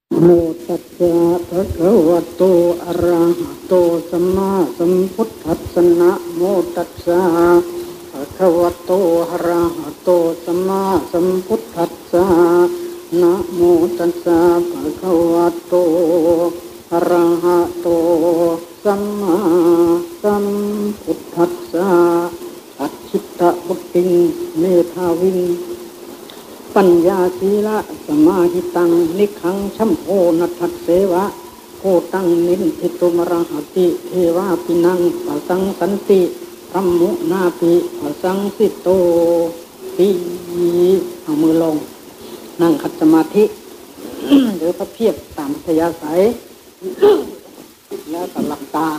โมตัสสะภะคะวะโตอะระหะโตสัมมาสัมพุทธัสสะนะโมตัสสะภะคะวะโตอะระหะโตสัมมาสัมพุทธัสสะนะโมตัสสะภะคะวะโตอะระหะโตสัมมาสัมพุทธัสสะอัจฉิตบุตติงเมธาวิงปัญญาศีละสมาหิตังนิขังชัมโพนัทัสเสวะโคตังนินทิตุมรหัติเทวาปินังปะสังสันติธัมมุนาปิปะสังสิโตปิเอามือลงนั่งขัดสมาธิ หรือพระเพียรตามอัธยาศัย แล้วก็หลับตา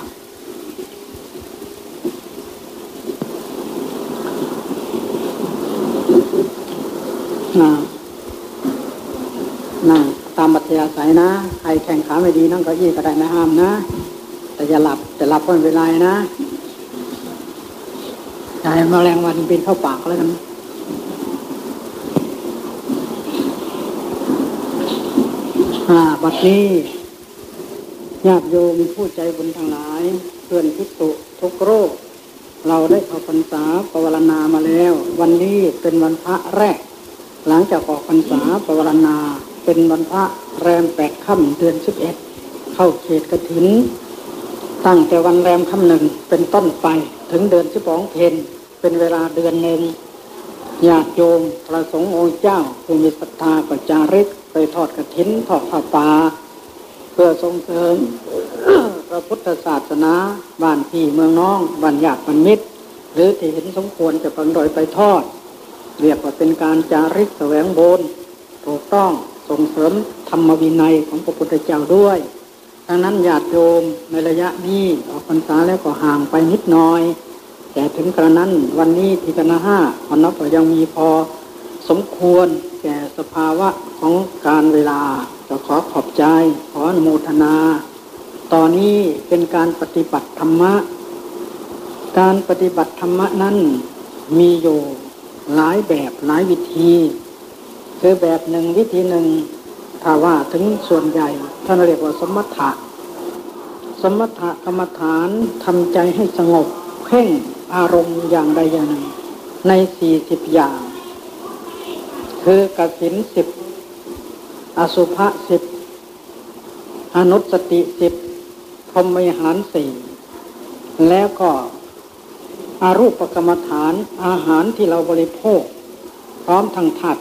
นั่งตามอัธยาศัยนะใครแข่งขาไม่ดีนั่งเก้าอี้ก็ได้ไม่ห้ามนะแต่อย่าหลับแต่หลับก็ไม่เป็นไรนะอย่าให้แมลงวันบินเข้าปากแล้วกันบัดนี้ญาติโยมผู้ใจบุญทั้งหลายเพื่อนภิกษุทุกโรคเราได้เข้าพรรษาภาวนามาแล้ววันนี้เป็นวันพระแรกหลังจากออกพรรษาภาวนาเป็นวันพระแรม8 ค่ำเดือน11เข้าเขตกฐินตั้งแต่วันแรมค่ำ 1เป็นต้นไปถึงเดือน12 เพ็ญเป็นเวลาเดือนหนึ่งญาติโยมพระสงฆ์องค์เจ้าผู้มีศรัทธาก็จาริกไปทอดกฐินทอดผ้าป่าเพื่อส่งเสริม พระพุทธศาสนาบ้านพี่เมืองน้องบ้านญาติบ้านมิตรหรือที่เห็นสมควรจะโดยไปทอดเรียกว่าเป็นการจาริกแสวงบุญถูกต้องส่งเสริมธรรมวินัยของพระพุทธเจ้าด้วยดังนั้นญาติโยมในระยะนี้ออกพรรษาแล้วก็ห่างไปนิดหน่อยแต่ถึงกระนั้นวันนี้ที่คณะ5วันนับก็ยังมีพอสมควรแก่สภาวะของการเวลาก็ขอขอบใจขออนุโมทนาตอนนี้เป็นการปฏิบัติธรรมะการปฏิบัติธรรมะนั้นมีอยู่หลายแบบหลายวิธีคือแบบหนึ่งวิธีหนึ่งถ้าว่าถึงส่วนใหญ่ท่านเรียกว่าสมถะกรรมฐานทำใจให้สงบเพ่งอารมณ์อย่างใดอย่างหนึ่งใน40อย่างคือกสิณ10อสุภะ10อนุสติ10พรหมวิหาร4แล้วก็อารูปกรรมฐานอาหารที่เราบริโภคพร้อมทั้งธาตุ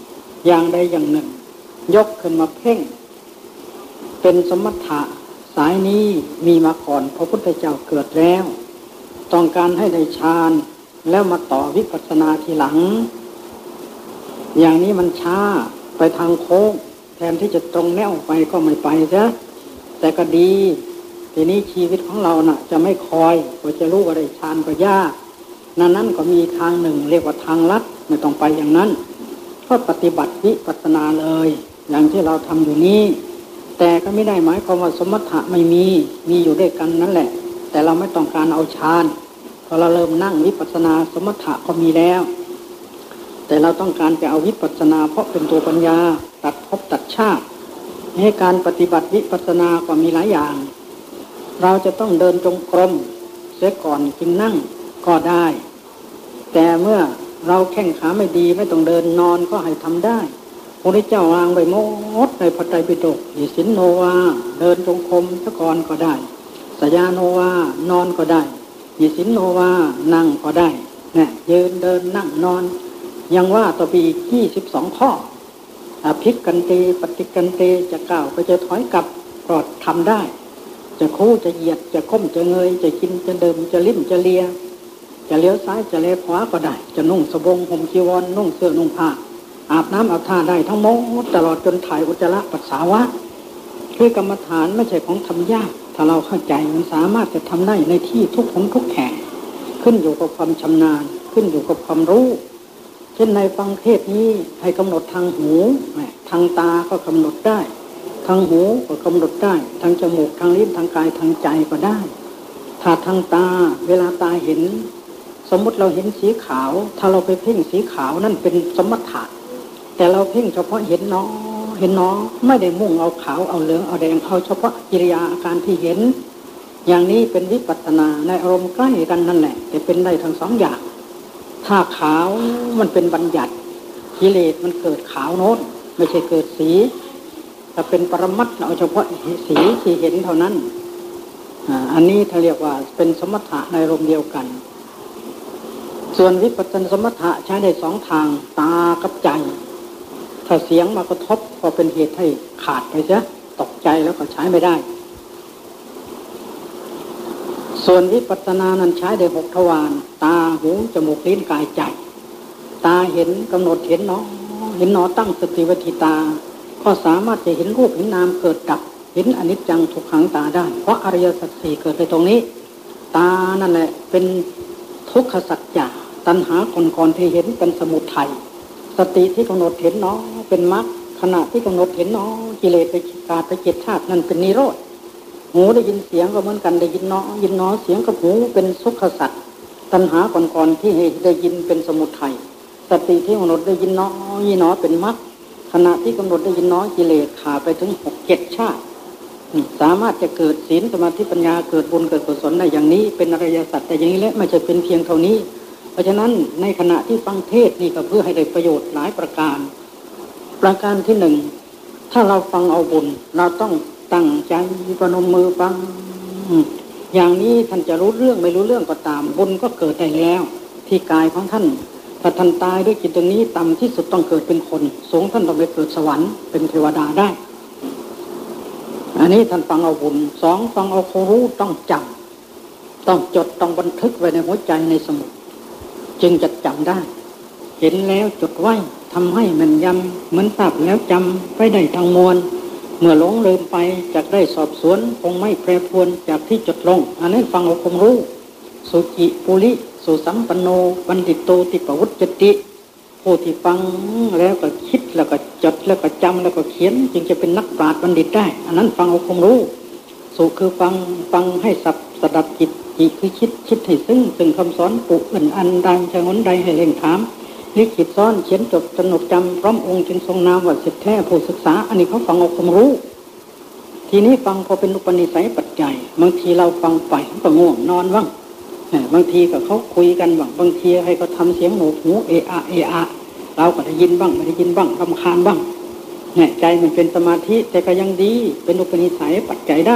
4อย่างใดอย่างหนึ่งยกขึ้นมาเพ่งเป็นสมถะสายนี้มีมาก่อนพระพุทธเจ้าเกิดแล้วต้องการให้ได้ฌานแล้วมาต่อวิปัสสนาทีหลังอย่างนี้มันช้าไปทางโค้งแทนที่จะตรงแนวไปก็ไม่ไปซะแต่ก็ดีทีนี้ชีวิตของเราน่ะจะไม่คอยกว่าจะรู้ว่าได้ฌานก็ยากนั้นก็มีทางหนึ่งเรียกว่าทางลัดไม่ต้องไปอย่างนั้นก็ปฏิบัติวิปัสสนาเลยอย่างที่เราทำอยู่นี้แต่ก็ไม่ได้หมายความว่าสมถะไม่มีอยู่ด้วยกันนั่นแหละแต่เราไม่ต้องการเอาฌานพอเราเริ่มนั่งวิปัสสนาสมถะก็มีแล้วแต่เราต้องการไปเอาวิปัสสนาเพราะเป็นตัวปัญญาตัดภพตัดชาติให้การปฏิบัติวิปัสสนาก็มีหลายอย่างเราจะต้องเดินจงกรมเสียก่อนจึงนั่งก็ได้แต่เมื่อเราแข้งขาไม่ดีไม่ต้องเดินนอนก็ให้ทำได้พระพุทธเจ้าวางไว้หมดในพระไตรปิฎกอิสินโนวาเดินจงกรมเสียก่อนก็ได้สยาโนวานอนก็ได้อิสินโนวานั่งก็ได้เนี่ยยืนเดินนั่งนอนยังว่าต่อไปอีก22ข้ออภิกันเตปฏิกันเตจะก้าวก็จะถอยกลับก็ทำได้จะคู่จะเหยียดจะก้มจะเงยจะกินจะเดิมจะลิ้มจะเลียจะเลี้ยวซ้ายจะเลี้ยวขวาก็ได้จะนุ่งสบงห่มจีวรนุ่งเสื้อนุ่งผ้าอาบน้ำอาบท่าได้ทั้งหมดตลอดจนถ่ายอุจจาระปัสสาวะคือกรรมฐานไม่ใช่ของทำยากถ้าเราเข้าใจมันสามารถจะทำได้ในที่ทุกหนทุกแห่งขึ้นอยู่กับความชำนาญขึ้นอยู่กับความรู้เช่นในฟังเทศนี้ให้กำหนดทางหูทางตาก็กำหนดได้ทางหูก็กำหนดได้ทางจมูกทางลิ้นทางกายทางใจก็ได้ถ้าทางตาเวลาตาเห็นสมมติเราเห็นสีขาวถ้าเราไปเพ่งสีขาวนั่นเป็นสมถะแต่เราเพ่งเฉพาะเห็นน้อยเห็นหนอไม่ได้มุ่งเอาขาวเอาเหลืองเอาแดงเอาเฉพาะกิริยาอาการที่เห็นอย่างนี้เป็นวิปัสสนาในอารมณ์ใกล้กันนั่นแหละแต่เป็นได้ทั้งสองอย่างถ้าขาวมันเป็นบัญญัติกิเลสมันเกิดขาวโน้นไม่ใช่เกิดสีแต่เป็นปรมัตถ์เอาเฉพาะสีที่เห็นเท่านั้นอันนี้เขาเรียกว่าเป็นสมถะในอารมณ์เดียวกันส่วนวิปัสสนาสมถะใช้ได้สองทางตากับใจถ้าเสียงมากระทบก็เป็นเหตุให้ขาดไปเสียตกใจแล้วก็ใช้ไม่ได้ส่วนวิปัสสนานั้นใช้ได้6ทวารตาหูจมูกลิ้นกายใจตาเห็นกำหนดเห็นเนาะเห็นเนาะตั้งสติไว้ที่ตาก็สามารถจะเห็นรูปเห็นนามเกิดดับเห็นอนิจจังทุกขังตาได้เพราะอริยสัจสี่เกิดในตรงนี้ตานั่นแหละเป็นทุกขสัจจะตัณหาก่อนที่เห็นเป็นสมุทัยสติที่กำหนดเห็นเนาะเป็นมรรคขณะที่กำหนดเห็นเนาะกิเลสไปกาดไปเจ็ดชาตินั่นเป็นนิโรธหูได้ยินเสียงก็เหมือนกันได้ยินเนาะเสียงกับหูเป็นทุกขสัจตัณหาก่อนที่ได้ยินเป็นสมุทัยสติที่กำหนดได้ยินเนาะเป็นมรรคขณะที่กำหนดได้ยินเนาะกิเลสขาดไปถึง6-7ชาติสามารถจะเกิดศีลสมาธิปัญญาเกิดบุญเกิดกุศลได้อย่างนี้เป็นอริยสัจแต่อย่างนี้และไม่ใช่เป็นเพียงเท่านี้เพราะฉะนั้นในขณะที่ฟังเทศนี่ก็เพื่อให้ได้ประโยชน์หลายประการที่หนึ่งถ้าเราฟังเอาบุญเราต้องตั้งใจประนมมือฟังอย่างนี้ท่านจะรู้เรื่องไม่รู้เรื่องก็ตามบุญก็เกิดได้แล้วที่กายของท่านถ้าท่านตายด้วยจิตตรงนี้ต่ำที่สุดต้องเกิดเป็นคนสูงท่านต้องไปเกิดสวรรค์เป็นเทวดาได้อันนี้ท่านฟังเอาบุญ2ฟังเอาความรู้ต้องจำต้องจดต้องบันทึกไว้ในหัวใจในสมุดจึงจะจำได้เห็นแล้วจดไว้ทำให้มันยำเหมือนทราบแล้วจำไปได้ทั้งมวลเมื่อหลงลืมไปจากได้สอบสวนคงไม่แปรปรวนจากที่จดลงอันนี้ฟังเอาความรู้สุจิปุริสุสัมปันโนบัณฑิตโตติปวุจติผู้ที่ฟังแล้วก็คิดแล้วก็จดแล้วก็จำแล้วก็เขียนจึงจะเป็นนักปราชญ์บัณฑิตได้อันนั้นฟังเอาความรู้สุคือฟังให้สดับจิตคือคิดให้ซึ่งคำสอนปุอื่นอันใดชงนใดให้เล่งถามลิขิตซ้อนเขียนจดสนุกจำพร้อมองค์จึงทรงนามว่าสิทธิแท้ผู้ศึกษาอันนี้เขาฟังเอาความรู้ทีนี้ฟังพอเป็นอุปนิสัยปัจจัยบางทีเราฟังไปก็ง่วงนอนบ้างบางทีก็เขาคุยกันบ้างบางทีให้เขาทำเสียงหูเอะเราก็ได้ยินบ้างไม่ได้ยินบ้างรำคาญบ้างเนี่ยใจมันเป็นสมาธิแต่ก็ยังดีเป็นอุปนิสัยปัจจัยได้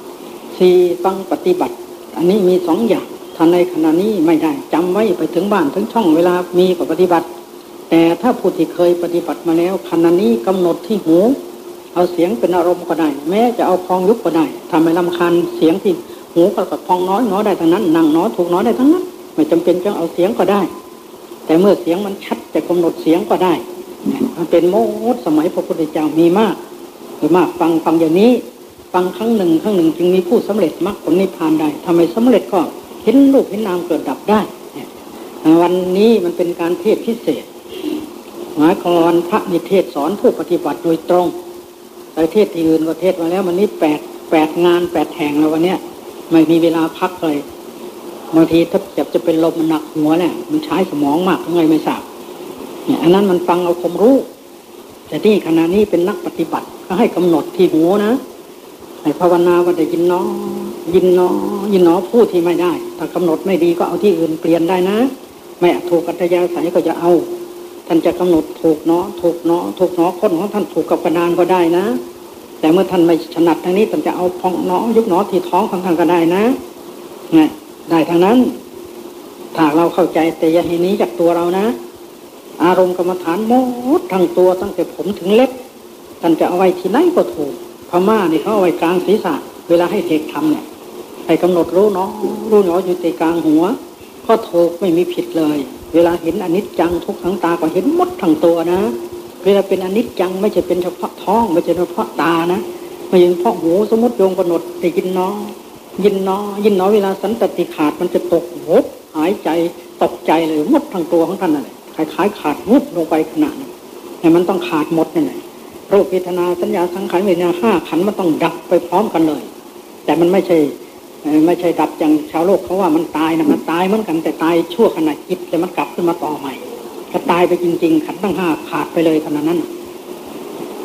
4ฟังปฏิบัติอันนี้มี2อย่างถ้าในขณะนี้ไม่ได้จำไว้ไปถึงบ้านถึงช่องเวลามีก็ปฏิบัติแต่ถ้าผู้ที่เคยปฏิบัติมาแล้วขณะนี้กำหนดที่หูเอาเสียงเป็นอารมณ์ก็ได้แม้จะเอาพองยุบก็ได้ทำให้รำคาญเสียงที่หูก็พองน้อยได้ทั้งนั้นนั่งถูกได้ทั้งนั้นไม่จำเป็นจะเอาเสียงก็ได้แต่เมื่อเสียงมันชัดจะกำหนดเสียงก็ได้มันเป็นโมดสมัยพระพุทธเจ้ามีมากฟังอย่างนี้ฟังครั้งหนึ่งจึงมีผู้สำเร็จมรรคผลนิพพานได้ทำไมสำเร็จก็เห็นรูปเห็นนามเกิดดับได้วันนี้มันเป็นการเทศพิเศษหมายความวันพระนิเทศสอนผู้ปฏิบัติโดยตรงแต่เทศที่อื่นก็เทศมาแล้ววันนี้8งาน8แห่งแล้ววันเนี้ยไม่มีเวลาพักเลยบางทีถ้าจะเป็นลมมันหนักหัวเนี่ยมันใช้สมองมากยังไงไม่ทราบเนี่ยอันนั้นมันฟังเอาความรู้แต่ที่ขณะนี้เป็นนักปฏิบัติก็ให้กำหนดที่หูนะให้ภาวนาว่าได้ยินน้อผู้ที่ไม่ได้ถ้ากำหนดไม่ดีก็เอาที่อื่นเปลี่ยนได้นะไม่ถูกอัตยาศัยก็จะเอาท่านจะกำหนดถูกเนาะคนของท่านถูกกับกระดานก็ได้นะแต่เมื่อท่านไม่ถนัดทางนี้ท่านจะเอาพองเนาะยุบเนาะที่ท้องของท่านก็ได้นะเนี่ยได้ทางนั้นถ้าเราเข้าใจแต่อย่าให้นี้จากตัวเรานะอารมณ์กรรมฐานหมดทั้งตัวตั้งแต่ผมถึงเล็บท่านจะเอาไว้ที่ไหนก็ถูกพม่านี่เขาเอาไว้กลางศีรษะเวลาให้เด็กทำเนี่ยให้กำหนดรู้เนาะอยู่ในกลางหัวก็ถูกไม่มีผิดเลยเวลาเห็นอนิจจังทุกขังตาก็เห็นหมดทั้งตัวนะเวลาเป็นอนิจจังไม่ใช่เป็นเฉพาะท้องไม่ใช่เฉพาะตานะไม่ใช่เฉพาะหูสมมติโยงกำหนดได้ยินเนาะเวลาสันตติขาดมันจะตกหดหายใจตกใจเลยหมดทั้งตัวของท่านเลยคล้ายๆขาดวุบลงไปขนาดนั้นแต่มันต้องขาดหมดนี่แหละรูปเวทนาสัญญาสังขารวิญญาณ5ขันธ์มันต้องดับไปพร้อมกันเลยแต่มันไม่ใช่ดับอย่างชาวโลกเขาว่ามันตายนะมันตายเหมือนกันแต่ตายชั่วขณะจิตแต่มันกลับขึ้นมาต่อใหม่ก็ตายไปจริงๆขันธ์ทั้ง5ขาดไปเลยขนาดนั้น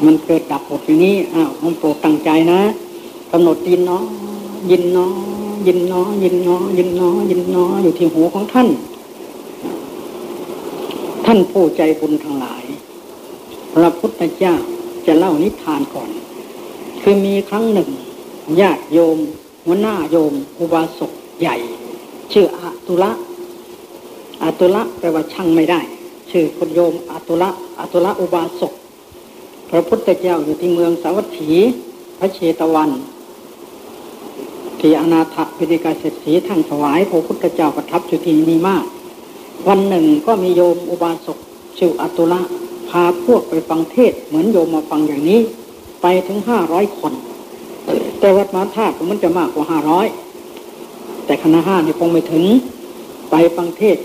มันเกิดดับหมดอย่างนี้ผมโปรดตั้งใจนะกำหนดยินเนาะยินเนาะยินเนาะยินเนาะยินเนาะยินเนาะอยู่ที่หูของท่านท่านผู้ใจบุญทั้งหลายพระพุทธเจ้าจะเล่านิทานก่อนคือมีครั้งหนึ่งญาติโยมหัวหน้าโยมอุบาสกใหญ่ชื่ออาตุละอาตุละแปลว่าช่างไม่ได้ชื่อคนโยมอาตุละอุบาสกพระพุทธเจ้าอยู่ที่เมืองสาวัตถีพระเชตวันที่อนาถปิฎกเศรษฐีท่านถวายพระพุทธเจ้าประทับอยู่ที่นี่มากวันหนึ่งก็มีโยมอุบาสกชื่ออาตุละพาพวกไปฟังเทศเหมือนโยมมาฟังอย่างนี้ไปถึง500 คนแต่วัดมหาธาตุมันจะมากกว่า500แต่คณะ5นี่คงไม่ถึงไปฟังเทศ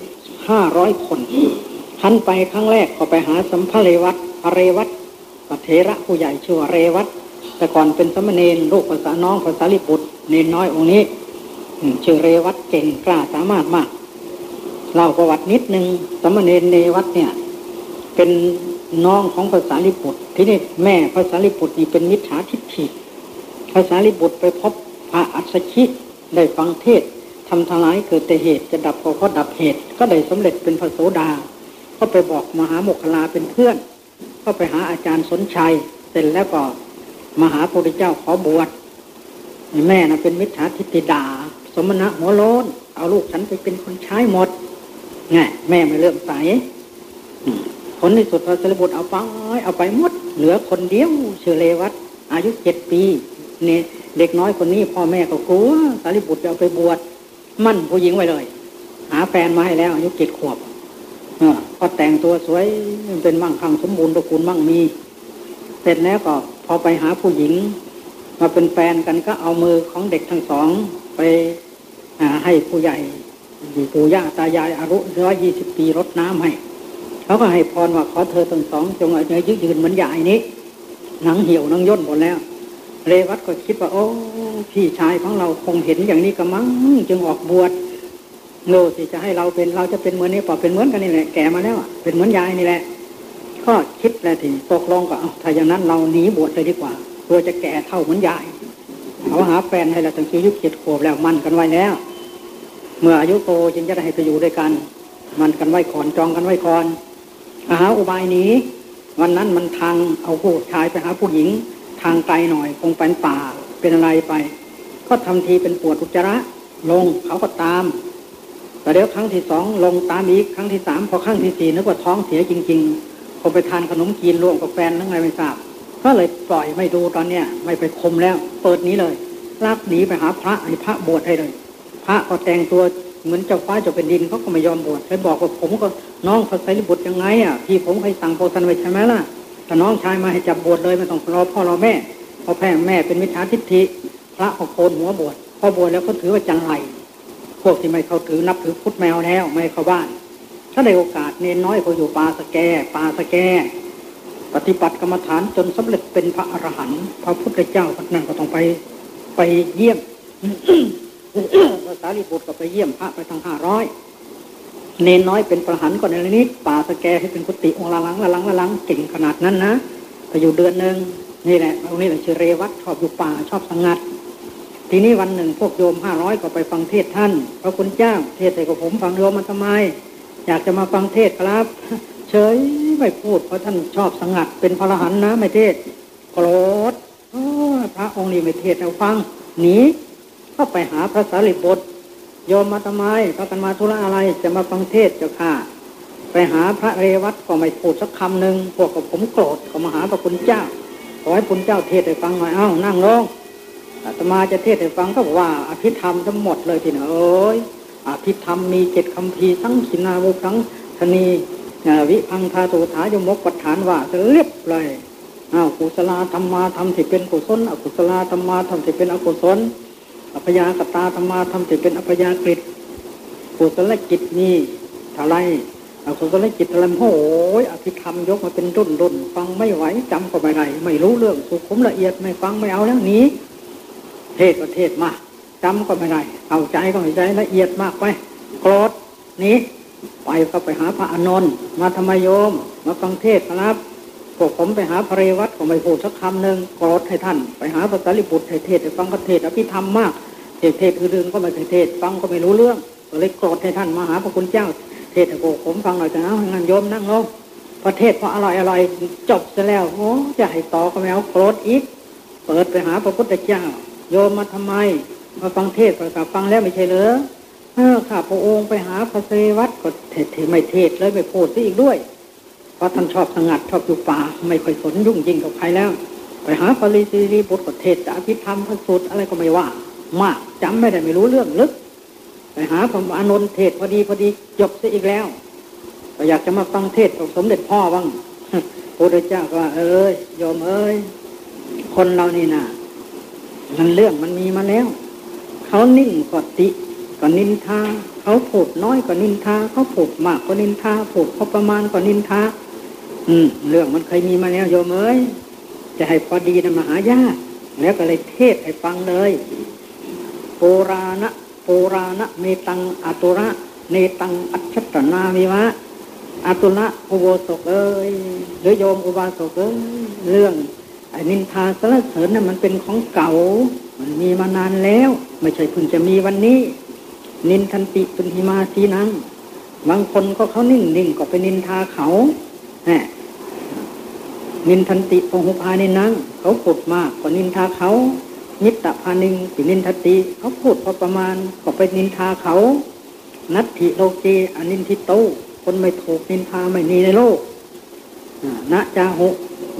500 คนท่านไปครั้งแรกก็ไปหาสัมภเรวัตพระเถระผู้ใหญ่ชื่อเรวัตแต่ก่อนเป็นสมณเณรลูกภาษาน้องภาษาลิบุตรเนนน้อยองค์นี้ชื่อเรวัตเก่งกล้าสามารถมากเล่าประวัตินิดนึงสมณเณรเรวัตเนี่ยเป็นน้องของภาษาลิบุตรที่นี่แม่ภาษาลิบุตรนี่เป็นมิจฉาทิฏฐิภาษาลิบุตรไปพบพระอัสสชิได้ฟังเทศทำทั้งหลายเกิดแต่เหตุจะดับก็ดับเหตุก็ได้สำเร็จเป็นพระโสดาก็ไปบอกมหาโมคคัลลาเป็นเพื่อนก็ไปหาอาจารย์สนชัยเสร็จแล้วก็มหาพุทธเจ้าขอบวชแม่น่ะเป็นมิจฉาทิฏฐิด่าสมณะหัวโล้นเอาลูกฉันไปเป็นคนใช้หมดไงแม่ไม่เลื่อมใสผลที่สุดพระสารีบุตรเอาไปหมดเหลือคนเดียวชื่อเรวัตอายุ7 ปีเนี่ยเด็กน้อยคนนี้พ่อแม่ก็กลัวสารีบุตรจะเอาไปบวชมั่นผู้หญิงไว้เลยหาแฟนมาให้แล้วอายุ7 ขวบก็แต่งตัวสวยเป็นมั่งคั่งสมบูรณ์ตระกูลมั่งมีเสร็จแล้วก็พอไปหาผู้หญิงมาเป็นแฟนกันก็เอามือของเด็กทั้งสองไปให้ผู้ใหญ่ปู่ย่าตายายอายุ120 ปีรดน้ำให้เขาก็ให้พรว่าขอเธอทั้งสองจงอายุยืนเหมือนยายนี้หนังเหี่ยวหนังย่นหมดแล้วเรวัตก็คิดว่าโอ้พี่ชายของเราคงเห็นอย่างนี้ก็มั้งจึงออกบวชโง่ที่จะให้เราจะเป็นเหมือนนี้ป่ะเป็นเหมือนกันนี่แหละแก่มาแล้วเป็นเหมือนยายนี่แหละก็คิดแล้วทีตกลงก็ถ้าอย่างนั้นเราหนีบวชเลยดีกว่าเพื่อจะแก่เท่าเหมือนยายเขาหาแฟนให้เราตั้งอายุ7 ขวบแล้วมั่นกันไว้แล้วเมื่ออายุโตจึงจะได้ให้ไปอยู่ด้วยกันมั่นกันไว้ก่อนจองกันไว้ก่อนหาอุบายนี้วันนั้นมันทางเอาผู้ชายไปหาผู้หญิงทางไกลหน่อยคงเป็นป่าเป็นอะไรไปก็ทำทีเป็นปวดอุจจาระลงเขาก็ตามแต่เดี๋ยวครั้งที่2ลงตามอีกครั้งที่3พอครั้งที่4นึกว่าท้องเสียจริงๆพอไปทานขนมจีนร่วมกับแฟนทั้งไงไม่ทราบก็เลยปล่อยไม่ดูตอนเนี้ยไม่ไปคมแล้วเปิดนี้เลยลากหนีไปหาพระให้พระบวชให้เลยพระก็แต่งตัวเหมือนเจ้าฟ้าเจ้าเป็นดินเขาก็ไม่ยอมบวชเลยบอกว่าผมก็น้องพระไตรปิฎกยังไงพี่ผมเคยสั่งโพธันไว้ใช่ไหมล่ะถ้าน้องชายมาให้จับบวชเลยไม่ต้องรอพ่อรอแม่พอแม่เป็นมิจฉาทิฏฐิพระก็โกนหัวบวชพอบวชแล้วก็ถือว่าจังไรพวกที่ไม่เขาถือนับถือพุทธแมวแล้วไม่เข้าบ้านถ้าได้โอกาสเนนน้อยก็อยู่ป่าสแกปฏิบัติกรรมฐานจนสำเร็จเป็นพระอรหันต์พระพุทธเจ้าพระนั่นก็ต้องไปเยี่ยม พระสารีบุตรก็ไปเยี่ยมพระไปทั้ง500เนนน้อยเป็นพระอรหันต์ก็ในนี้ป่าสแกให้เป็นกุฏิองค์ละลังเก่งขนาดนั้นนะไปอยู่เดือนนึงนี่แหละตรงนี้แหละชื่อเรวัตชอบอยู่ป่าชอบสงัดทีนี้วันหนึ่งพวกโยม500ก็ไปฟังเทศท่านพระคุณเจ้าเทศให้กับผมฟังโยมมาทำไมอยากจะมาฟังเทศครับเฉยไม่พูดเพราะท่านชอบสงัดเป็นพระอรหันต์นะไม่เทศโกรธพระองค์นี้ไม่เทศเราฟังหนีก็ไปหาพระสารีบุตรโยมมาทำไมพระกันมาธุระอะไรจะมาฟังเทศเจ้าค่ะไปหาพระเรวัตก็ไม่พูดสักคำหนึ่งพวกกับผมโกรธก็มาหาพระคุณเจ้าขอให้คุณเจ้าเทศให้ฟังหน่อยนั่งลงอาตมาจะเทศให้ฟังก็ว่าอภิธรรมทั้งหมดเลยทีนะอภิธรรมมี7 คัมภีร์ทั้งสินาวุทั้งธนีวิพังคาตุถายมกปัฏฐานว่าจะเรียบเลยกุศลธรรมาธรรมที่เป็นกุศลอกุศลธรรมาธรรมที่เป็นอกุศลอัพยากตาธรรมาธรรมที่เป็นอัพยากฤตกุศลจิตนี่เท่าไรอกุศลจิตอะไรโอ้ยอภิธรรมยกมาเป็นรุ่นฟังไม่ไหวจำก็ไม่ได้ไม่รู้เรื่องสุขุมละเอียดไม่ฟังไม่เอาแล้วนี้เทศประเทศมาจำก็ไม่ได้เอาใจก็ไม่ใจละเอียดมากไปโกรธนี้ไปก็ไปหาพระอานนท์มาทำไมโยมมาฟังเทศครับพวกผมไปหาพระเรวัตก็ไม่พูดสักคำหนึ่งโกรธให้ท่านไปหาพระสารีบุตรให้เทศน์ให้ฟังก็เทศน์อภิธรรมมากเทศน์อื่นๆก็ไม่เทศน์ฟังก็ไม่รู้เรื่องก็เลยโกรธให้ท่านมาหาพระคุณเจ้าเทศน์ให้พวกผมฟังหน่อยจะเอาให้งานโยมนั่งลงประเทศพออร่อยจบซะแล้วโอ้จะให้ต่อก็ไม่เอาโกรธอีกเปิดไปหาพระพุทธเจ้าโยมมาทำไมมาฟังเทศน์ประกาศฟังแล้วไม่ใช่เหรอข้าพระองค์ไปหาพระเสวัตก็เทศไม่เทศเลยไม่พูดซะอีกด้วยเพราะท่านชอบสงัดชอบอยู่ป่าไม่ค่อยสนยุ่งยิ่งกับใครแล้วไปหาพระฤาษีบุตรก็เทศอภิธรรมพระสูตรอะไรก็ไม่ว่ามากจำไม่ได้ไม่รู้เรื่องลึกไปหาพระอานนท์เทศพอดีจบซะอีกแล้วก็อยากจะมาฟังเทศของสมเด็จพ่อบ้างพระพุทธเจ้าก็โยมคนเรานี่นะมันเรื่องมันมีมาแล้วเขานิ่งก็ติก็นินทาเขาพูดน้อยก็นินทาเขาพูดมากก็นินทาพูดพอประมาณก็นินทาเรื่องมันเคยมีมาแล้วโยมจะให้พอดีนะมหายากแล้วก็เลยเทศให้ฟังเลยโปราณเมตังอตุระเนตังอัจฉตนามิวะอตุระอุโบสถหรือโยมอุบาสกเรื่องนินทาสรรเสริญน่ะมันเป็นของเก่ามันมีมานานแล้วไม่ใช่เพิ่งจะมีวันนี้นินทันติปุญหิมาสีนังบางคนก็เขานิ่งก็ไปนินทาเขานินทันติปหุภานินังเขาพูดมากก็นินทาเขานิตตภานิงปินินทติเขาพูดพอประมาณก็ไปนินทาเขานัตถิโลเกอนินทิโตคนไม่ถูกนินทาไม่มีในโลกนะจาหุ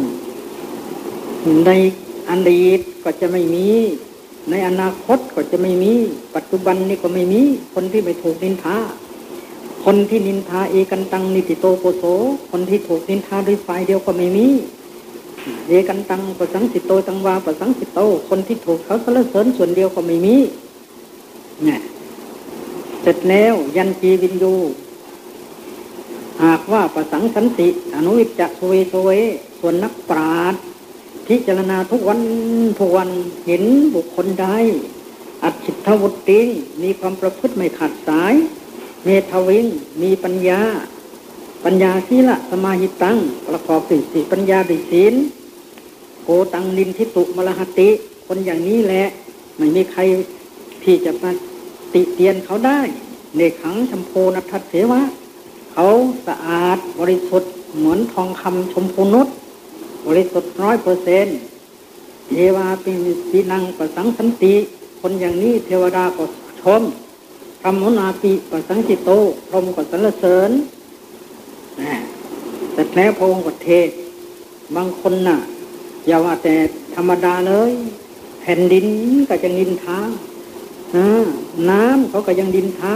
ในอดีตก็จะไม่มีในอนาคตก็จะไม่มีปัจจุบันนี่ก็ไม่มีคนที่ไม่ถูกนินทาคนที่นินทาเอกันตังนิติโตโกโสคนที่ถูกนินทาด้วยฝ่ายเดียวก็ไม่มีเอกันตังปสังสิโตตังวาปสังสิโตคนที่ถูกเขาสรรเสริญส่วนเดียวก็ไม่มีเนี่ยเสร็จแล้วยันจีวินยูหากว่าปสังสันติอนุวิจจะโสเวส่วนนักปราชญ์พิจารณาทุกวันเห็นบุคคลใดอัจฉิตวุติมีความประพฤติไม่ขาดสายเมธวิงมีปัญญาศีลสมาหิตังประกอบสี่ปัญญาด้วยศีลโกตังนินทิตุมลหติคนอย่างนี้แหละไม่มีใครที่จะมาติเตียนเขาได้เนขังชัมโพนัทเสวะเขาสะอาดบริสุทธิ์เหมือนทองคำชมพูนุชบริสุทธิ์ 100%เทวาปิสีนังปสังสันติคนอย่างนี้เทวดาก็ชมพรหมนาปิปสังจิโตพรหมก็สรรเสริญแต่แล้วพระองค์ก็เทศบางคนน่ะอย่าว่าแต่ธรรมดาเลยแผ่นดินก็จะนินทาน้ำเขาก็ยังนินทา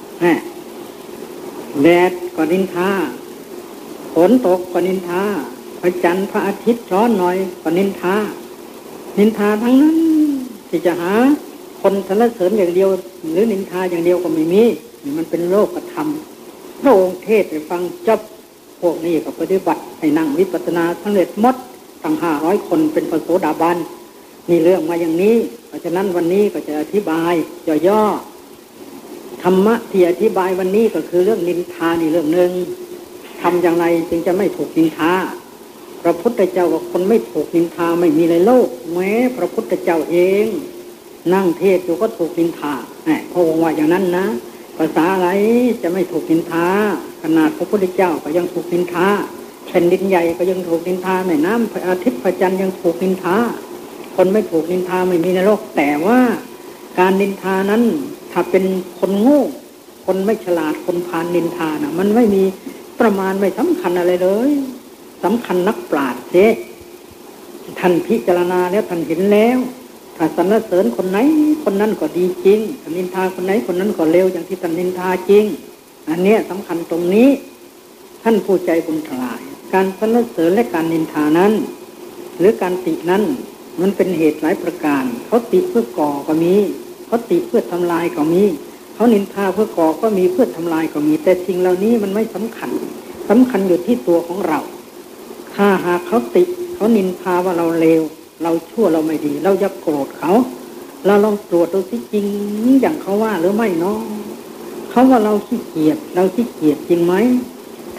แดดก็นินทาฝนตกก็นินทาพระจันทร์พระอาทิตย์ร้อนหน่อยก็นินทาทั้งนั้นที่จะหาคนสรรเสริญอย่างเดียวหรือนินทาอย่างเดียวก็ไม่มีมันเป็นโลกธรรมพระองค์เทศให้ฟังจบพวกนี้ก็ปฏิบัติให้นั่งวิปัสสนาสำเร็จหมดทั้ง500 คนเป็นพระโสดาบันมีเรื่องมาอย่างนี้เพราะฉะนั้นวันนี้ก็จะอธิบายย่อๆธรรมะที่อธิบายวันนี้ก็คือเรื่องนินทานี่เรื่องนึงทำอย่างไรจึงจะไม่ถูกนินทาพระพุทธเจ้าว่าคนไม่ถูกนินทาไม่มีในโลกแม้พระพุทธเจ้าเองนั่งเทศอยู่ก็ถูกนินทาพระองค์ว่าอย่างนั้นนะภาษาอะไรจะไม่ถูกนินทาขนาดพระพุทธเจ้าก็ยังถูกนินทาแผ่นดินใหญ่ก็ยังถูกนินทาแม่น้ำพระอาทิตย์พระจันทร์ยังถูกนินทาคนไม่ถูกนินทาไม่มีในโลกแต่ว่าการนินทานั้นถ้าเป็นคนโง่คนไม่ฉลาดคนพาลนินทานะมันไม่มีประมาณไม่สำคัญอะไรเลยสำคัญนักปราชญ์เจ๊ท่านพิจารณาแล้วท่านเห็นแล้วถ้าสรรเสริญคนไหนคนนั้นก็ดีจริงถ้านินทาคนไหนคนนั้นก็เลวอย่างที่ท่านนินทาจริงอันเนี้ยสำคัญตรงนี้ท่านผู้ใจบุญทั้งหลายการสรรเสริญและการนินทานั้นหรือการตินั้นมันเป็นเหตุหลายประการเขาติเพื่อก่อก็มีเขาติเพื่อทำลายก็มีเขานินทาเพื่อก่อก็มีเพื่อทำลายก็มีแต่สิ่งเหล่านี้มันไม่สำคัญอยู่ที่ตัวของเราถ้าหากเขาติเขานินทาว่าเราเลวเราชั่วเราไม่ดีเราอย่าโกรธเขาเราลองตรวจดูสิจริงอย่างเขาว่าหรือไม่เนาะเขาว่าเราขี้เกียจจริงไหม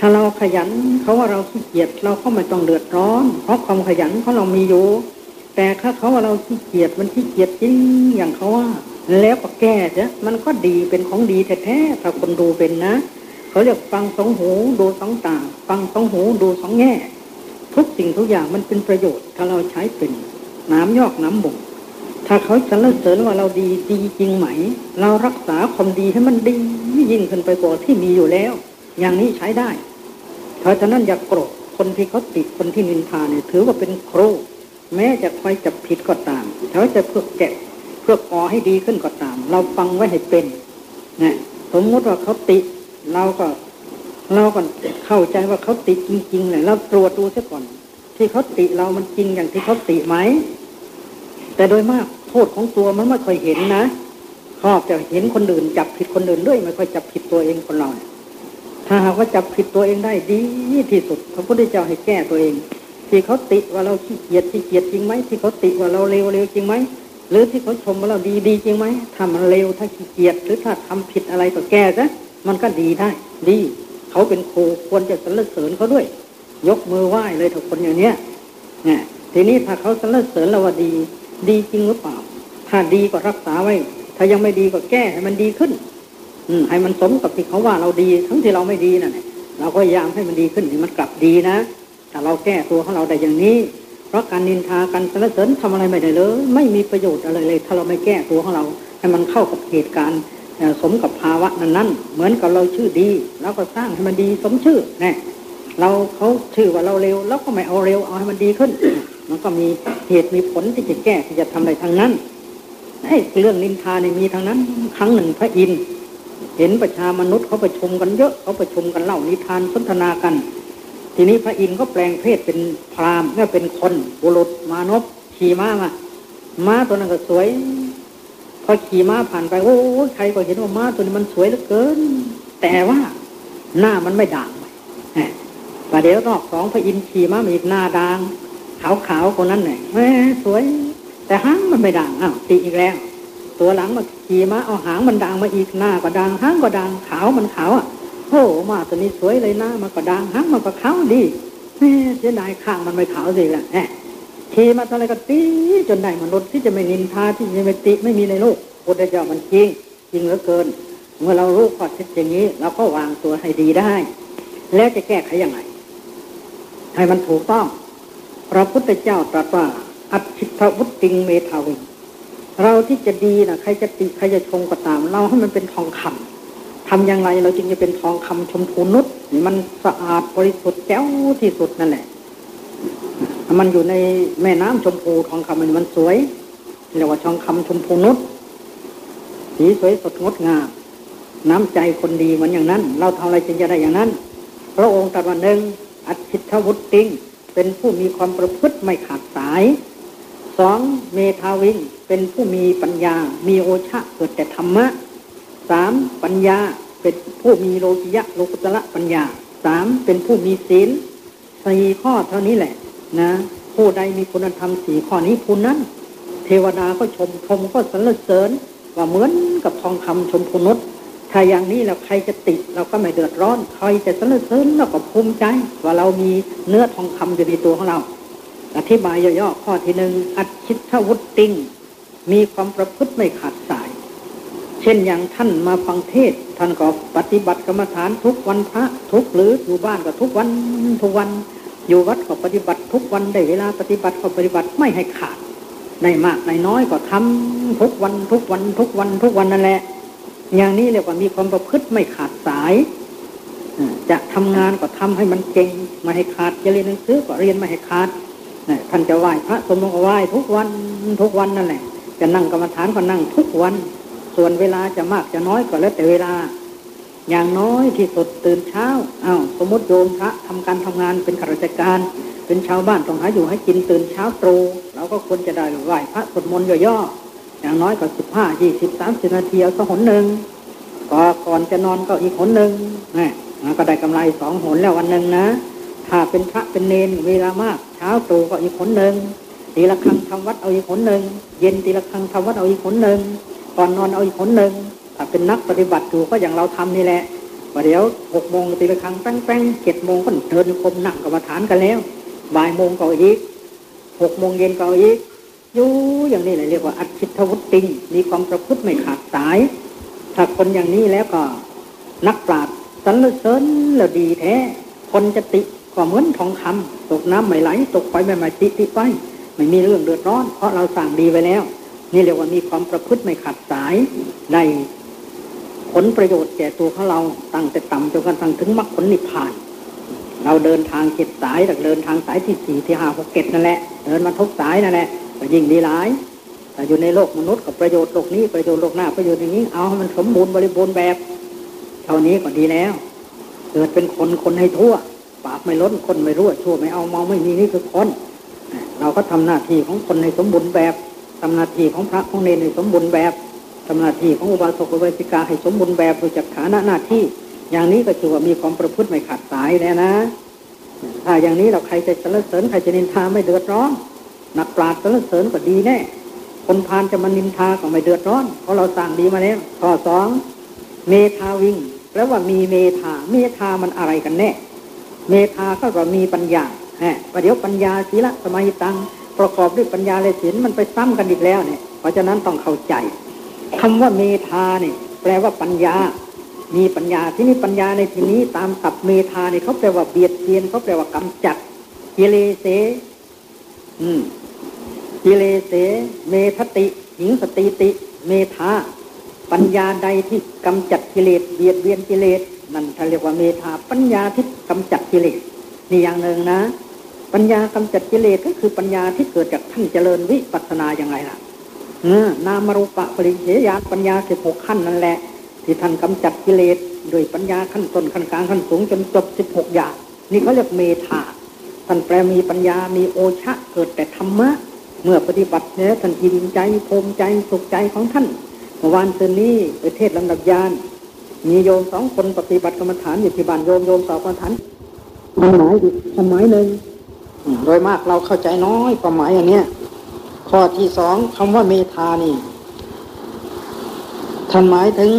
ถ้าเราขยันเขาว่าเราขี้เกียจเราก็ไม่ต้องเดือดร้อนเพราะความขยันของเรามีอยู่แต่ถ้าเขาว่าเราขี้เกียจมันขี้เกียจจริงอย่างเขาว่าแล้วก็แก้จ้ะมันก็ดีเป็นของดีแท้ๆถ้าคนดูเป็นนะเขาเรียกฟังสองหูดูสองตาฟังสองหูดูสองแง่ทุกสิ่งทุกอย่างมันเป็นประโยชน์ถ้าเราใช้เป็นน้ำยอกน้ำบ่งถ้าเขาสรรเสริญว่าเราดีจริงไหมเรารักษาความดีให้มันดียิ่งขึ้นไปกว่าที่มีอยู่แล้วอย่างนี้ใช้ได้เพราะฉะนั้นอย่าโกรธคนที่เขาติคนที่นินทาเนี่ยถือว่าเป็นครูแม้จะคอยจับผิดก็ตามเขาจะเพื่อแกะเพื่อก่อให้ดีขึ้นก็ตามเราฟังไว้ให้เป็นนะสมมติว่าเขาติเราก็เข้าใจว่าเขาติจริงๆเลยเราตรวจดูซะก่อนที่เขาติเรามันจริงอย่างที่เขาติไหมแต่โดยมากโทษของตัวมันไม่ค่อยเห็นนะชอบจะเห็นคนอื่นจับผิดคนอื่นด้วยไม่ค่อยจับผิดตัวเองคนเราถ้าหากว่าจับผิดตัวเองได้ดีที่สุดพระพุทธเจ้าให้แก้ตัวเองที่เขาติว่าเราขี้เกียจจริงไหมที่เขาติว่าเราเร็วจริงไหมหรือที่เขาชมว่าเราดีจริงไหมถ้ามันเร็วถ้าขี้เกียจหรือถ้าทำผิดอะไรก็แก้ซะมันก็ดีได้ดีเขาเป็นครูควรจะสรรเสริญเขาด้วยยกมือไหว้เลยถ้าคนอย่างเนี้ยเนี่ยทีนี้ถ้าเขาสรรเสริญเราว่าดีจริงหรือเปล่าถ้าดีก็รักษาไว้ถ้ายังไม่ดีก็แก้ให้มันดีขึ้นให้มันสมกับที่เขาว่าเราดีทั้งที่เราไม่ดีนั่นแหละเราก็พยายามให้มันดีขึ้นให้มันกลับดีนะถ้าเราแก้ตัวของเราได้อย่างนี้เพราะการนินทาการสรรเสริญทำอะไรไม่ได้เลยไม่มีประโยชน์อะไรเลยถ้าเราไม่แก้ตัวของเราให้มันเข้ากับเหตุการณ์สมกับภาวะนั้นเหมือนกับเราชื่อดีแล้วก็สร้างให้มันดีสมชื่อแน่เขาชื่อว่าเราเร็วแล้วก็ไม่เอาเร็วเอาให้มันดีขึ้นมันก็มีเหตุมีผลที่จะแก้ที่จะทำอะไรทางนั้นเรื่องนินทาเนี่ยมีทางนั้นครั้งหนึ่งพระอินทร์เห็นประชามนุษย์เขาประชุมกันเยอะเขาประชุมกันเล่านิทานสนทนากันทีนี้พระอินทร์ก็แปลงเพศเป็นพราหมณ์เนี่ยเป็นคนบุรุษมานพขี่ม้าตัวนั้นก็สวยพอขี่ม้าผ่านไปโอ้ใครก็เห็นว่าม้าตัวนี้มันสวยเหลือเกินแต่ว่าหน้ามันไม่ด่างประเดี๋ยวรอบสองพระอินทร์ขี่ม้ามาอีกหน้าด่างขาวคนนั้นเนี่ยสวยแต่หางมันไม่ด่างติอีกแล้วตัวหลังมาขี่ม้าเอาหางมันด่างมาอีกหน้าก็ด่างหางก็ด่างขาวมันขาวโอ้ม้าตัวนี้สวยเลยหน้ามันก็ด่างหางมันก็ขาวดีเสียดายข้างมันไม่ขาวสิล่ะขี่มาอะไรก็ตีจนได้มนุษย์ที่จะไม่นินทาที่จะไม่ติไม่มีในโลกพุทธเจ้ามันจริงเหลือเกินเมื่อเรารู้ข้อเท็จจริงนี้เราก็วางตัวให้ดีได้แล้วจะแก้ไขยังไงให้มันถูกต้องพระพุทธเจ้าตรัสว่าอัตถิทวุตติงเมธาวิเราที่จะดีนะใครจะติใครจะชงก็ตามเราให้มันเป็นทองคำทำอย่างไรเราจึงจะเป็นทองคำชมพูนุชมันสะอาดบริสุทธิ์แจ๋วที่สุดนั่นแหละมันอยู่ในแม่น้ำชมพูทองคำมันสวยเรียกว่าทองคำชมพูนุชสีสวยสดงดงามน้ำใจคนดีเหมือนอย่างนั้นเราทำอะไรจึงจะได้อย่างนั้นพระองค์ตรัสว่าหนึ่งอัตถิทวุตติงเป็นผู้มีความประพฤติไม่ขาดสายสองเมธาวิงเป็นผู้มีปัญญามีโอชะเกิดแต่ธรรมะสามปัญญาเป็นผู้มีโลกิยะโลกุตระปัญญาสามเป็นผู้มีศีลสี่ข้อเท่านี้แหละนะผู้ใดมีคุณธรรมสี่ข้อนี้ผู้นั้นเทวดาก็ชมก็สรรเสริญว่าเหมือนกับทองคำชมพูนุชถ้าอย่างนี้แล้วใครจะติเราก็ไม่เดือดร้อนใครจะสรรเสริญเราก็ภูมิใจว่าเรามีเนื้อทองคำอยู่ในตัวของเราอธิบายย่อๆข้อที่หนึ่งอัตถิทวุตติงมีความประพฤติไม่ขาดสายเช่นอย่างท่านมาฟังเทศท่านก็ปฏิบัติกรรมฐานทุกวันพระทุกหรืออยู่บ้านก็ทุกวันอยู่วัดก็ปฏิบัติทุกวันได้เวลาปฏิบัติก็ปฏิบัติไม่ให้ขาดได้มากได้น้อยก็ทำทุกวันนั่นแหละอย่างนี้เรียกว่ามีความประพฤติไม่ขาดสายจะทำงานก็ทำให้มันเก่งไม่ให้ขาดจะเรียนหนังสือก็เรียนไม่ให้ขาดท่านจะไหว้พระสมมติไหว้ทุกวันนั่นแหละจะนั่งกรรมฐานก็นั่งทุกวันส่วนเวลาจะมากจะน้อยก็แล้วแต่เวลาอย่างน้อยที่สุดตื่นเช้าสมมติโยมพระทำการทำงานเป็นข้าราชการเป็นชาวบ้านต้องหาอยู่ให้กินตื่นเช้าตรู่เราก็ควรจะได้ไหว้พระสวดมนต์ย่อๆอย่างน้อยก็15 20 30 นาทีเอาสักหนหนึ่งก่อนจะนอนก็อีกหนหนึ่งก็ได้กำไร2 หนแล้ววันหนึ่งนะถ้าเป็นพระเป็นเณรเวลามากเช้าตรู่ก็อีกหนหนึ่งตีละครั้งทำวัดเอาอีกหนหนึ่งเย็นตีละครั้งทำวัดเอาอีกหนหนึ่งก่อนนอนเอาอีกหนหนึ่งถ้าเป็นนักปฏิบัติอยู่ก็อย่างเราทำนี่แหละประเดี๋ยว6 โมงตีละครั้งแป้งๆ7 โมงก็เดินกรมนั่งกรรมฐานกันแล้วบ่ายโมงก็อีก6 โมงเย็นก็อีกอยู่อย่างนี้เลยเรียกว่าอัจฉิทวุติมีความประพฤติไม่ขาดสายถ้าคนอย่างนี้แล้วก็นักปราชญ์สรรเสริญแล้วดีแท้คนจะติก็เหมือนทองคำตกน้ำไม่ไหลตกไฟไม่ติไปไม่มีเรื่องเดือดร้อนเพราะเราสั่งดีไว้แล้วนี่เรียกว่ามีความประพฤติไม่ขาดสายได้ผลประโยชน์แก่ตัวของเราตั้งแต่ต่ำจนกระทั่งถึงมรรคผลนิพพานเราเดินทาง7 สายเดินทางสายที่4ที่5 6 7นั่นแหละเดินมาทุกสายนั่นแหละก็ยิ่งดีหลายแต่อยู่ในโลกมนุษย์กับประโยชน์โลกนี้ประโยชน์โลกหน้าประโยชน์อย่างนี้เอาให้มันสมบูรณ์บริบูรณ์แบบเท่านี้ก็ดีแล้วเกิดเป็นคนให้ทั่วบาปไม่ล้นคนไม่รั่วชั่วไม่เอาเมาไม่มีนี่คือคนเราก็ทำหน้าที่ของคนให้สมบูรณ์แบบทำหน้าที่ของพระของเนรให้สมบูรณ์แบบทำหน้าที่ของอุบาสกอุบาสิกาให้สมบูรณ์แบบโดยจักฐานะหน้าที่อย่างนี้ก็ถือว่ามีความประพฤติไม่ขาดสายแล้วนะถ้าอย่างนี้เราใครจะสรรเสริญใครจะนินทาไม่เดือดร้อนนักปราชญ์สรรเสริญก็ดีแน่คนพาลจะมานินทาก็ไม่เดือดร้อนเพราะเราสั่งดีมาแล้วข้อ2เมธาวิงแปลว่ามีเมธามันอะไรกันแน่เมธาก็ว่ามีปัญญาประเดี๋ยวปัญญาศีลสมาหิตังประกอบด้วยปัญญาและศีลมันไปซ้ำกันอีกแล้วเนี่ยเพราะฉะนั้นต้องเข้าใจคำว่าเมธาเนี่ยแปลว่าปัญญามีปัญญาที่นี่ปัญญาในที่นี้ตามศัพท์เมธาเนี่ยเขาแปลว่าเบียดเบียนเขาแปลว่ากำจัดกิเลสกิเลสเมธติหญิงสติติเมธาปัญญาใดที่กำจัดกิเลสเบียดเบียนกิเลสนั่นเขาเรียกว่าเมธาปัญญาที่กำจัดกิเลสนี่อย่างหนึ่งนะปัญญากำจัดกิเลสก็คือปัญญาที่เกิดจากท่านเจริญวิปัสสนาอย่างไรล่ะนามรูปะปริเฉยญาณปัญญา16 ขั้นนั่นแหละที่ท่านกำจัดกิเลสโดยปัญญาขั้นต้นขั้นกลางขั้นสูงจนจบ16 อย่างนี่เขาเรียกเมธาท่านแปลมีปัญญามีโอชะเกิดแต่ธรรมะเมื่อปฏิบัติแล้วท่านอิ่มใจภูมิใจสุขใจของท่านเมื่อวานคืนนี้ไปเทศน์ลำดับญาณมีโยม2 คนปฏิบัติกรรมฐานอยู่ที่บ้านโยมสอบกรรมฐานความหมายอีกความหมายหนึ่งโดยมากเราเข้าใจน้อยความหมายอันเนี้ยข้อที่2คำว่าเมธานี่ท่านหมายถึง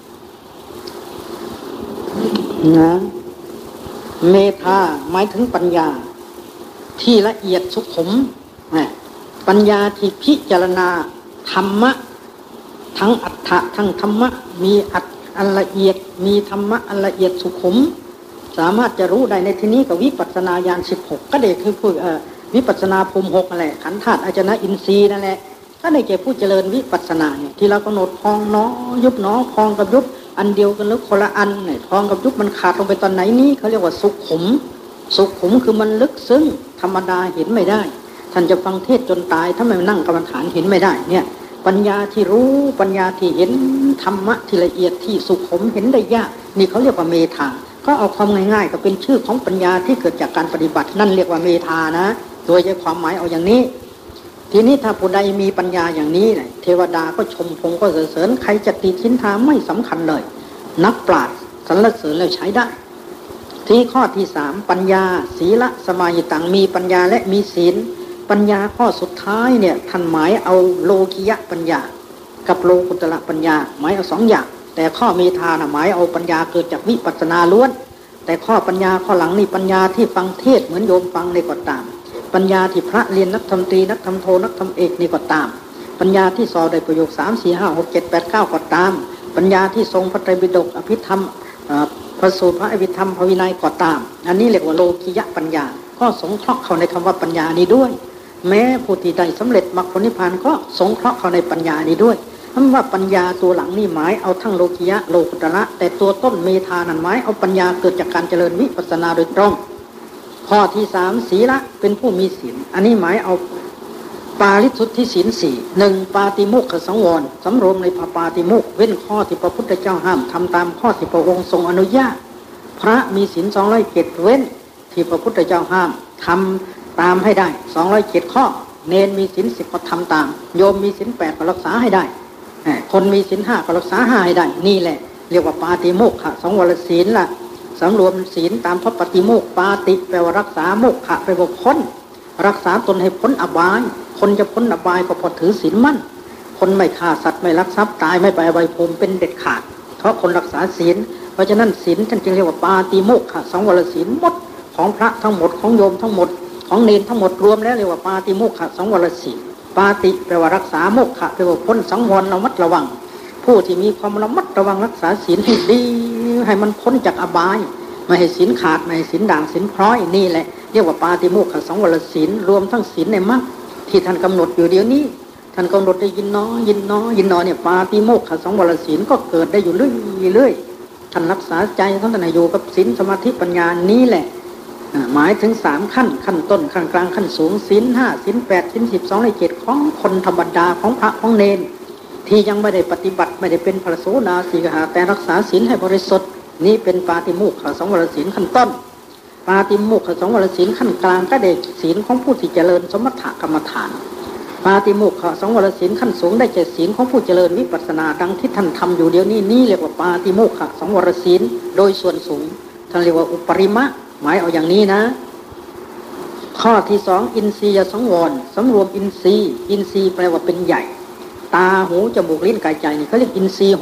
นะเมธาหมายถึงปัญญาที่ละเอียดสุขุมปัญญาที่พิจารณาธรรมะทั้งอัฏฐะทั้งธรรมะมีอันละเอียดมีธรรมะอันละเอียดสุขุมสามารถจะรู้ได้ในที่นี้กับวิปัสสนาญาณ16ก็ได้คือพูดวิปัสสนาภูมิ6นั่นแหละขันธ์ธาตุอาจนะอินทรีย์นั่นแหละก็ได้แก่ผู้เจริญวิปัสสนาเนี่ยที่เรากำหนดพองเนาะยุบเนาะพองกับยุบอันเดียวกันหรือคนละอันเนี่ยพองกับยุบมันขาดลงไปตอนไหนนี้เขาเรียกว่าสุขุมคือมันลึกซึ้งธรรมดาเห็นไม่ได้ท่านจะฟังเทศจนตายถ้าไม่นั่งกรรมฐานเห็นไม่ได้เนี่ยปัญญาที่รู้ปัญญาที่เห็นธรรมะที่ละเอียดที่สุขุมเห็นได้ยากนี่เขาเรียกว่าเมธาก็เอาความง่ายๆก็เป็นชื่อของปัญญาที่เกิดจากการปฏิบัตินั่นเรียกว่าเมธานะโดยใช้ความหมายเอาอย่างนี้ทีนี้ถ้าผู้ใดมีปัญญาอย่างนี้เนี่ยเทวดาก็ชมพงก็สรรเสริญใครจะติชินทาไม่สำคัญเลยนักปราชญ์สรรเสริญแล้วใช้ได้ที่ข้อที่3ปัญญาศีลสมาหิตังมีปัญญาและมีศีลปัญญาข้อสุดท้ายเนี่ยท่านหมายเอาโลกิยะปัญญากับโลกุตระปัญญาหมายเอา2 อย่างแต่ข้อเมธาหมายเอาปัญญาเกิดจากวิปัสสนาล้วนแต่ข้อปัญญาข้อหลังนี่ปัญญาที่ฟังเทศเหมือนโยมฟังในก็ตามปัญญาที่พระเรียนนักธรรมตรีนักธรรมโทนักธรรมเอกนี่ก็ตามปัญญาที่สอบได้ประโยค3 4 5 6 7 8 9ก็ตามปัญญาที่ทรงพระไตรปิฎกอภิธรรมพระสูตรพระอภิธรรมพระวินัยก็ตามอันนี้เรียกว่าโลกิยะปัญญาก็สงเคราะห์เข้าในคำว่าปัญญานี้ด้วยแม้ผู้ที่ได้สำเร็จมรรคผลนิพพานก็สงเคราะห์เข้าในปัญญานี้ด้วยคำว่าปัญญาตัวหลังนี่หมายเอาทั้งโลกิยะโลกุตระแต่ตัวต้นเมธานั้นหมายเอาปัญญาเกิดจากการเจริญวิปัสสนาโดยตรงข้อที่3ศีละเป็นผู้มีศีลอันนี้หมายเอาปาริสุทธิศีล4 1ปาติโมกขสังวรสำรวมในปาติโมกข์เว้นข้อที่พระพุทธเจ้าห้ามทำตามข้อที่พระองค์ทรงอนุญาตพระมีศีล207เว้นที่พระพุทธเจ้าห้ามทำตามให้ได้207ข้อเนนมีศีล10ก็ทำตามโยมมีศีล8ก็รักษาให้ได้คนมีศีล5ก็รักษาให้ได้นี่แหละเรียกว่าปาติโมกขสังวรศีลล่ะสำรวมศีลตามพระปฏิโมกข์ปาติแปลว่ารักษาโมกขะแปลว่าพ้นรักษาตนให้พ้นอบายคนจะพ้นอบายก็พอถือศีลมั่นคนไม่ฆ่าสัตว์ไม่ลักทรัพย์ตายไม่ไปอบายภูมิเป็นเด็ดขาดเพราะคนรักษาศีลเพราะฉะนั้นศีลท่านจึงเรียกว่าปาติโมกขสังวรศีลหมดของพระทั้งหมดของโยมทั้งหมดของเณรทั้งหมดรวมแล้วเรียกว่าปาติโมกขสังวรศีลปาติแปลว่ารักษาโมกขแปลว่าพ้นสังวรระมัดระวังผู้ที่มีความระมัดระวังรักษาศีลให้ดีให้มันพ้นจากอบายไม่ให้ศีลขาดไม่ให้ศีลด่างศีลพร้อยนี่แหละเรียกว่าปาติโมกขสังวรศีลรวมทั้งศีลในมรรคที่ท่านกำหนดอยู่เดี๋ยวนี้ท่านกำหนดได้ยินน้อยินน้อยินน้อเนี่ยปาติโมกขสังวรศีลก็เกิดได้อยู่เรื่อยๆท่านรักษาใจของท่านอยู่กับศีลสมาธิปัญญานี้แหละหมายถึง3ขั้นขั้นต้นขั้นกลางขั้นสูงศีล5ศีล8ศีล12ใน7ของคนธรรมดาของพระของเณรที่ยังไม่ได้ปฏิบัติไม่ได้เป็นพระโสดาสีกหาแต่รักษาศีลให้บริสุทธิ์นี่เป็นปาติโมกขสังวรศีลขั้นต้นปาติโมกขสังวรศีลขั้นกลางก็ได้ศีลของผู้ที่เจริญสมถกรรมฐานปาติโมกขสังวรศีลขั้นสูงได้แก่ศีลของผู้เจริญวิปัสสนาดังที่ท่านทำอยู่เดี๋ยวนี้นี่เรียกว่าปาติโมกขสังวรศีลโดยส่วนสูงท่านเรียกว่าอุปริมะหมายเอาอย่างนี้นะข้อที่2อินทรียสังวรสำรวมอินทรีย์อินทรีย์แปลว่าเป็นใหญ่ตาหูจมูกลิ้นกายใจนี่เขาเรียกอินทรีย์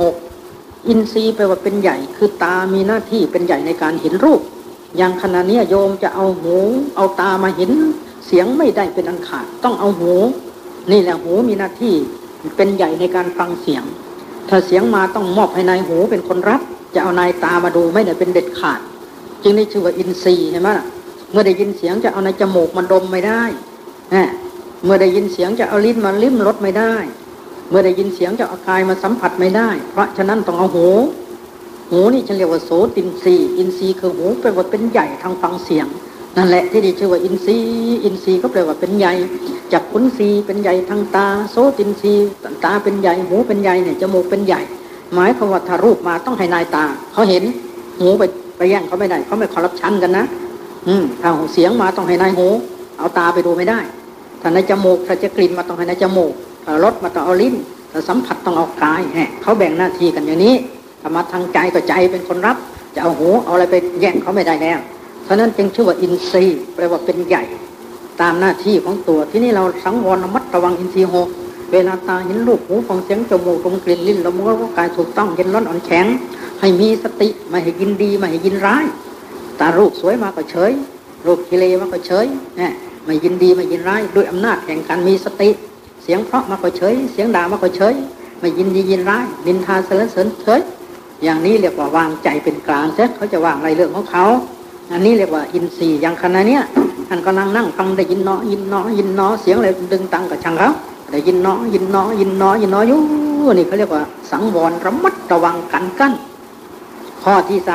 6อินทรีย์แปลว่าเป็นใหญ่คือตามีหน้าที่เป็นใหญ่ในการเห็นรูปอย่างขณะนี้โยมจะเอาหูเอาตามาเห็นเสียงไม่ได้เป็นอันขาดต้องเอาหูนี่แหละหูมีหน้าที่เป็นใหญ่ในการฟังเสียงถ้าเสียงมาต้องมอบให้นายหูเป็นคนรับจะเอานายตามาดูไม่ได้เป็นเด็ดขาดจึงได้ชื่อว่าอินทรีย์ใช่ไหมเมื่อได้ยินเสียงจะเอานายจมูกมาดมไม่ได้เมื่อได้ยินเสียงจะเอาลิ้นมาลิ้มรสไม่ได้เมื่อได้ยินเสียงจะเอากายมาสัมผัสไม่ได้เพราะฉะนั้นต้องเอาหูนี่ฉันเรียกว่าโสตินทรีย์อินทรีย์คือหูแปลว่าเป็นใหญ่ทางฟังเสียงนั่นแหละที่ได้ชื่อว่าอินทรีย์อินทรีย์ก็แปลว่าเป็นใหญ่จักขุนทรีย์เป็นใหญ่ทางตาโสตินทรีย์ตาเป็นใหญ่หูเป็นใหญ่เนี่ยจมูกเป็นใหญ่หมายความว่าถ้ารูปมาต้องให้นายตาเขาเห็นหูไปแย่งเขาไม่ได้เขาไม่คอร์รัปชันกันนะถ้าเสียงมาต้องให้นายหูเอาตาไปดูไม่ได้ถ้านายจมูกถ้าจะกลิ่นมาต้องให้นายจมูกถ้ารสมาต้องเอาลิ้นถ้าสัมผัสต้องเอากายเขาแบ่งหน้าที่กันอย่างนี้ถ้ามาทางใจก็ใจเป็นคนรับจะเอาหูเอาอะไรไปแย่งเขาไม่ได้แล้วฉะนั้นจึงชื่อว่าอินทรีย์แปลว่าเป็นใหญ่ตามหน้าที่ของตัวที่นี่เราสังวรระมัดระวังอินทรีย์6เวลาตาเห็นรูปหูฟังเสียงจมูกดมกลิ่นลิ้นรสก็กายถูกต้องเย็นร้อนอ่อนแข็งให้มีสติไม่ให้ยินดีไม่ให้ยินร้ายตารูปสวยมาก็เฉยรูปกิเลสมาก็เฉยไม่ยินดีไม่ยินร้ายด้วยอำนาจแห่งการมีสติเสียงเพราะมาก็เฉยเสียงด่ามาก็เฉยไม่ยินดียินร้ายนินทาเสริญเสริญเฉยอย่างนี้เรียกว่าวางใจเป็นกลางเสียเขาจะวางอะไรเรื่องของเขาอันนี้เรียกว่าอินทรีย์อย่างขณะเนี้ยท่านก็นั่งฟังได้ยินเนาะยินเนาะยินเนาะเสียงอะไรดึงตังกับช่างเขาได้ยินเนาะยินเนาะยินเนาะยินเนาะอยู่นี่เขาเรียกว่าสังวรระมัดระวังกันกั้นข้อที่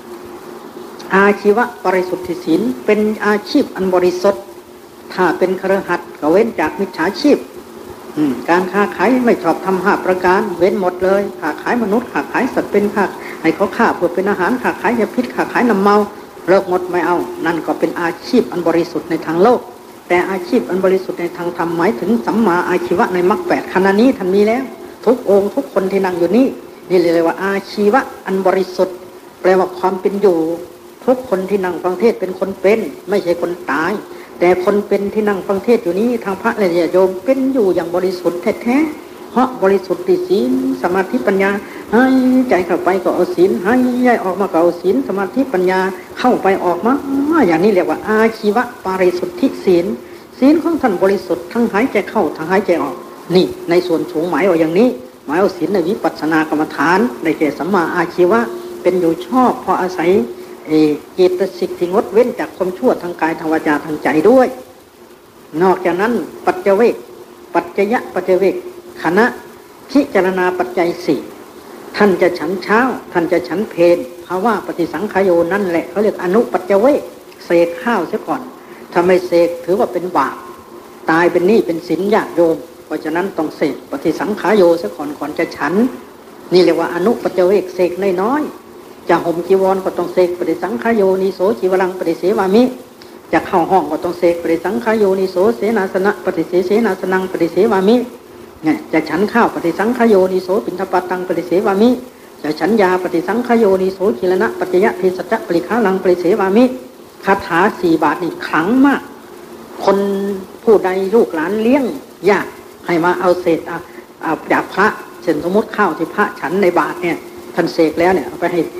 3อาชีวะบริสุทธิศีลเป็นอาชีพอันบริสุทธิ์ถ้าเป็นคฤหัสถ์ก็เว้นจากมิจฉาชีพการค้าขายไม่ชอบทำ5ประการเว้นหมดเลยค้าขายมนุษย์ค้าขายสัตว์เป็นค้าให้เขาฆ่าเพื่อเป็นอาหารค้าขายยาพิษค้าขายน้ำเมาเลิกหมดไม่เอานั่นก็เป็นอาชีพอันบริสุทธิ์ในทางโลกแต่อาชีพอันบริสุทธิ์ในทางธรรมหมายถึงสัมมาอาชีวะในมรรค8ขณะนี้ท่านมีแล้วทุกองค์ทุกคนที่นั่งอยู่นี่นี่เรียกว่าอาชีวะอันบริสุทธิ์แปลว่าความเป็นอยู่ทุกคนที่นั่งฟังเทศเป็นคนเป็นไม่ใช่คนตายแต่คนเป็นที่นั่งฟังเทศอยู่นี้ทางพระและโยมเป็นอยู่อย่างบริสุทธิ์แท้ๆเพราะบริสุทธิ์ศีลสมาธิปัญญาให้ใจเข้าไปก็เอาศีลให้ใจออกมาก็เอาศีลสมาธิปัญญาเข้าไปออกมาอย่างนี้เรียกว่าอาชีวะบริสุทธิศีลศีลของท่านบริสุทธิ์ทั้งหายใจเข้าทั้งหายใจออกนี่ในส่วนสูงหมายเอาอย่างนี้หมายเอาศีลในวิปัสสนากรรมฐานได้แก่สัมมาอาชีวะเป็นอยู่ชอบเพราะอาศัยเจตสิกที่งดเว้นจากความชั่วทางกายทางวาจาทางใจด้วยนอกจากนั้นปัจเจเวกปัจจยะปัจเจเวกคณะพิจารณาปัจจัย4ท่านจะฉันเช้าท่านจะฉันเพลภาวะปฏิสังขายโยนั่นแหละเขาเรียกอนุปัจเจเวกเสกข้าวเสียก่อนถ้าไม่เสกถือว่าเป็นบาปตายเป็นหนี้เป็นสินญาติโยมเพราะฉะนั้นต้องเสกปฏิสังขายโยเสียก่อนจะฉันนี่เรียกว่าอนุปัจเจเวกเสกน้อยจะห่มจีวรก็ต้องเสกปฏิสังขายโยนิโสจีวรังปฏิเสวามิจะเข้าห้องก็ต้องเสกปฏิสังขายโยนิโสเสนาสนะปฏิเสนาสนังปฏิเสวามิเนี่ยจะฉันข้าวปฏิสังขายโยนิโสปิณฑปาตังปฏิเสวามิจะฉันยาปฏิสังขายโยนิโสกิลนะปัจจยะเภสัชปริฆาลังปฏิเสวามิคาถา4 บาทนี่ขลังมากคนผู้ใดลูกหลานเลี้ยงยากให้มาเอาเศษจากพระเช่นสมมติข้าวที่พระฉันในบาทเนี่ยท่านเสกแล้วเนี่ยเอาไปให้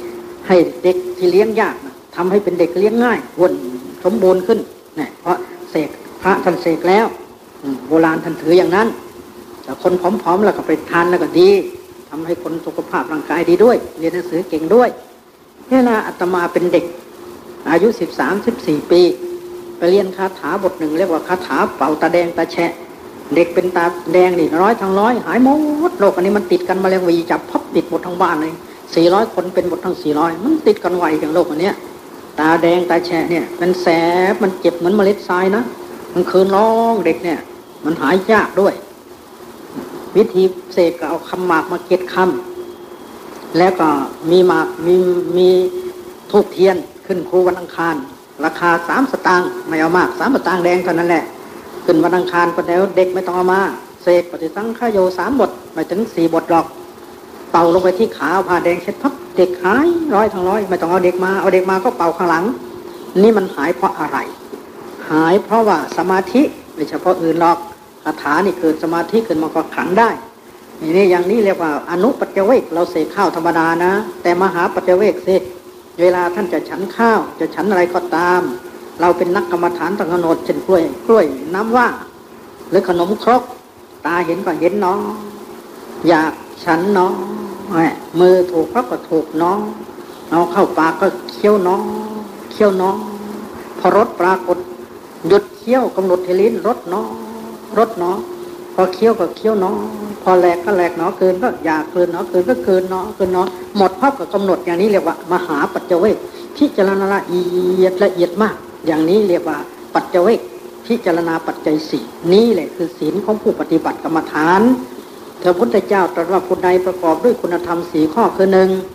ให้เด็กที่เลี้ยงยากนะทำให้เป็นเด็กเลี้ยงง่ายอ้วนสมบูรณ์ขึ้นเนี่ยเพราะเสกพระท่านเสกแล้วโบราณท่านถืออย่างนั้นแต่คนผอมๆแล้วก็ไปทานแล้วก็ดีทำให้คนสุขภาพร่างกายดีด้วยเรียนหนังสือเก่งด้วยเนี่ยนะอาตมาเป็นเด็กอายุ13-14 ปีไปเรียนคาถาบทหนึ่งเรียกว่าคาถาเป่าตาแดงตาแฉะเด็กเป็นตาแดงนี่100 ทั้ง 100หายหมดโรคอันนี้มันติดกันมาแล้ววีจับพับติดหมดทั้งบ้านเลย400 คนเป็นหมดทั้ง400มันติดกันไวอย่างโรคอันเนี้ยตาแดงตาแฉะเนี่ยมันแสบมันเจ็บเหมือนเมล็ดทรายนะมันคืนร้องเด็กเนี่ยมันหายยากด้วยวิธีเสกก็เอาคำหมากมาเก็ดคำแล้วก็มีหมากมีธูปเทียนขึ้นครูวันอังคารราคา3 สตางค์ไม่เอามาก3 สตางค์แดงเท่านั้นแหละขึ้นวันอังคารก็แล้วเด็กไม่ต้องเอามาเสกปฏิสังขโย3 บทไม่ถึง4 บทหรอกเป่าลงไปที่ขาผ้าแดงเช็ดพับเด็กหาย100 ทั้ง 100ไม่ต้องเอาเด็กมาก็เป่าข้างหลังนี่มันหายเพราะอะไรหายเพราะว่าสมาธิไม่เฉพาะอื่นหรอกคาถานี่เกิดสมาธิขึ้นมาก็ขังได้นี่อย่างนี้เรียกว่าอนุปัจจเวกเราเสกข้าวธรรมดานะแต่มหาปัจจเวกเสกเวลาท่านจะฉันข้าวจะฉันอะไรก็ตามเราเป็นนักกรรมฐานต้องกำหนดเช่นกล้วยน้ำว่าหรือขนมครกตาเห็นก็เห็นน้องอยากฉันน้องมือถูกก็ถูกน้องเอาเข้าปากก็เคี้ยวน้องพอรสปรากฏหยุดเคี้ยวกำหนดให้ลิ้นรสน้องพอเคี้ยวก็เคี้ยวน้องพอแหลกก็แหลกเนาะเกินก็อยากเกินเนาะเกินก็เกินเนาะหมดภาพกับกำหนดอย่างนี้เรียกว่ามหาปัจจเวกพิจารณาละเอียดมากอย่างนี้เรียกว่าปัจจเวกพิจารณาปัจจัย4นี่แหละคือศีลของผู้ปฏิบัติกรรมฐานพระพุทธเจ้าตรัสว่าผู้ใดประกอบด้วยคุณธรรม4 ข้อคือ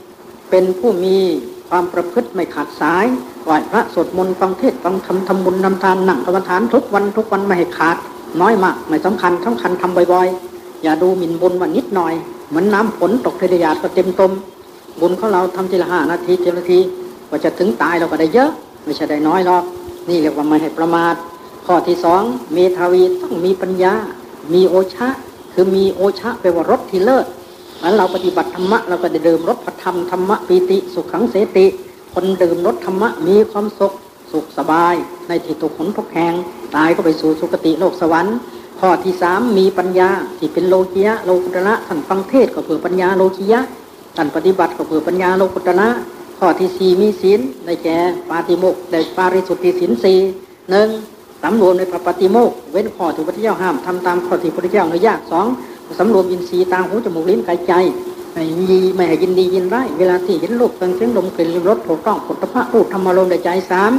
1เป็นผู้มีความประพฤติไม่ขาดสายไหว้พระสวดมนต์ฟังเทศน์ฟังธรรมทำบุญทำทานนั่งกรรมฐานทุกวันไม่ให้ขาดน้อยมากไม่สำคัญทำบ่อยๆอย่าดูหมิ่นบุญว่านิดหน่อยเหมือนน้ำฝนตกเทระยาก็เต็มตมบุญของเราทำทีละ5 นาที10 นาทีกว่าจะถึงตายเราก็ได้เยอะไม่ใช่ได้น้อยหรอกนี่เรียกว่าไม่ให้ประมาทข้อที่ 2เมธาวีต้องมีปัญญามีโอชะคือมีโอชะแปลว่ารสที่เลิศงั้นเราปฏิบัติธรรมะเราก็ได้ดื่มรสพระธรรมธรรมะปีติสุขขังเสติคนดื่มรสธรรมะมีความสุขสบายในที่ตุกขนทุกแห่งตายก็ไปสู่สุคติโลกสวรรค์ข้อที่ 3มีปัญญาที่เป็นโลกิยะโลกุตระท่านฟังเทศก็เพื่อปัญญาโลกิยะท่านปฏิบัติก็เพื่อปัญญาโลกุตระข้อที่ 4มีศีลได้แก่ปาติโมกข์ได้ปาริสุทธิศีล4 1สำรวมในพระปฏิโมกข์เว้นข้อที่พระพุทธเจ้าห้ามทำตามข้อที่พระพุทธเจ้าอนุญาต2สำรวมอินทรีย์ตาหูจมูกลิ้นกายใจไม่ให้ยินดียินร้ายเวลาที่เห็นรูปเสียงลมกลิ่นรสถูกต้องผลพระรูปธรรมารมณ์ในใจ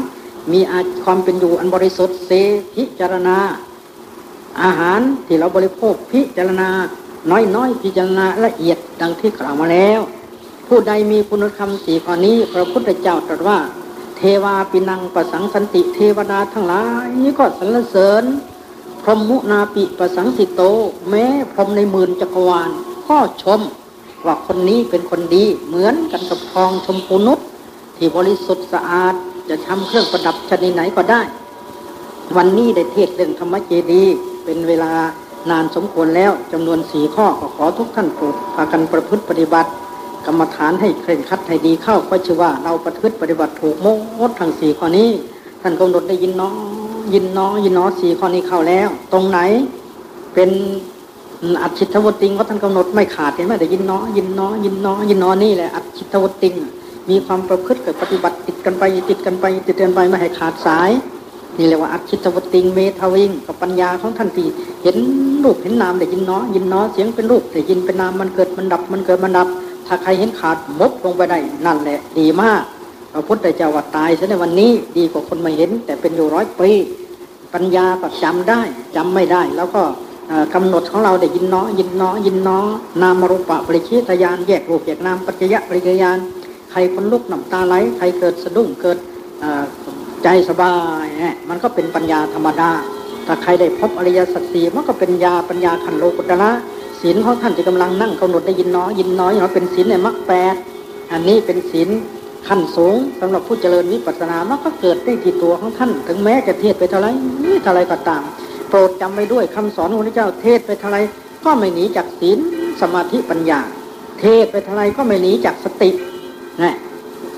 3มีความเป็นอยู่อันบริสุทธิ์พิจารณาอาหารที่เราบริโภคพิจารณาน้อยพิจารณาละเอียดดังที่กล่าวมาแล้วผู้ใดมีคุณธรรม4 ข้อนี้พระพุทธเจ้าตรัสว่าเทวาปินังปสังสันติเทวดาทั้งหลายก็สรรเสริญพรหมุนาปิปสังสิโตแม้พรหมใน10,000 จักรวาลก็ชมว่าคนนี้เป็นคนดีเหมือนกันกับทองชมพูนุชที่บริสุทธิ์สะอาดจะทำเครื่องประดับชนิดไหนก็ได้วันนี้ได้เทศน์เรื่องธรรมเจดีย์เป็นเวลานานสมควรแล้วจำนวน4 ข้อก็ขอทุกท่านโปรดพากันประพฤติปฏิบัติกรรมฐานให้เคร่งครัดให้ดีเข้าก็ชื่อว่าเราประพฤติปฏิบัติถูกหมดทั้ง4 ข้อนี้ท่านกำหนดได้ยินเนาะ4 ข้อนี้เข้าแล้วตรงไหนเป็นอัจฉิทวติงว่าท่านกำหนดไม่ขาดเห็นไหมได้ยินเนาะนี่แหละอัจฉิทวติงมีความประพฤติกับปฏิบัติติดกันไปไม่ให้ขาดสายนี่เรียกว่าอัจฉิทวติงเมธาวิงกับปัญญาของท่านที่เห็นรูปเห็นนามได้ยินเนาะเสียงเป็นรูปได้ยินเป็นนามมันเกิดมันดับถ้าใครเห็นขาดมบลงไปได้นั่นแหละดีมากพระพุทธเจ้าว่าตายซะในวันนี้ดีกว่าคนไม่เห็นแต่เป็นอยู่100 ปีปัญญาก็จำได้จำไม่ได้แล้วก็กำหนดของเราได้ยินเนาะนามรูปะปริชิตญาณแยกรูปแยกนามปัจจยปริยญาณใครคนลุกน้ำตาไหลใครเกิดสะดุ้งเกิดใจสบายมันก็เป็นปัญญาธรรมดาถ้าใครได้พบอริยสัจ4มันก็เป็นปัญญาขันโลกุตระศีลของท่านที่กำลังนั่งกำหนดได้ยินเนาะเป็นศีลในมรรค8อันนี้เป็นศีลขั้นสูงสำหรับผู้เจริญวิปัสสนามันก็เกิดได้ที่ตัวของท่านถึงแม้จะเทศไปเท่าไรก็ตามโปรดจำไว้ด้วยคำสอนของพระเจ้าเทศไปเท่าไรก็ไม่หนีจากศีลสมาธิปัญญาเทศไปเท่าไรก็ไม่หนีจากสตินะเท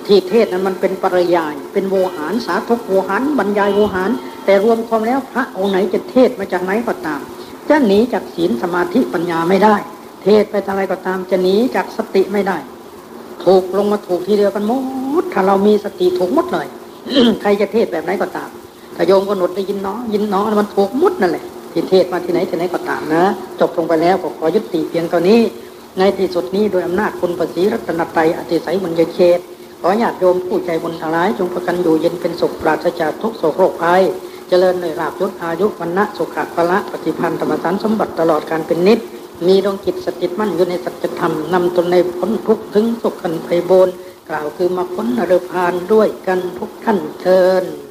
ที่เทศนั้นมันเป็นปริยายเป็นโวหารสาธกโวหารบรรยายโวหารแต่รวมความแล้วพระองค์ไหนจะเทศมาจากไหนก็ตามจะหนีจากศีลสมาธิปัญญาไม่ได้เทศไปอะไรก็ตามจะหนีจากสติไม่ได้ถูกลงมาถูกทีเดียวกันหมดถ้าเรามีสติถูกหมดเลย ใครจะเทศแบบไหนก็ตามถ้าโยมกำหนดได้ยินเนาะมันถูกหมดนั่นแหละที่เทศมาที่ไหนก็ตามนะจบลงไปแล้วขอยุติเพียงเท่านี้ในที่สุดนี้โดยอำนาจคุณพระศรีรัตนตรัยอติไสยบุญญาเขตขอญาติโยมผู้ใจบุญทั้งหลายจงประกันอยู่เย็นเป็นสุขปราศจากทุกโศกโรคภัยเจริญในลาภยศอายุวรรณะสุขะพละปฏิภาณธรรมสารสมบัติตลอดการเป็นนิจมีดวงจิตสถิตมั่นอยู่ในสัจธรรมนำตนในพ้นทุกข์ถึงสุขกันไพบูลย์กล่าวคือมาพ้นนรพานด้วยกันทุกท่านเทิน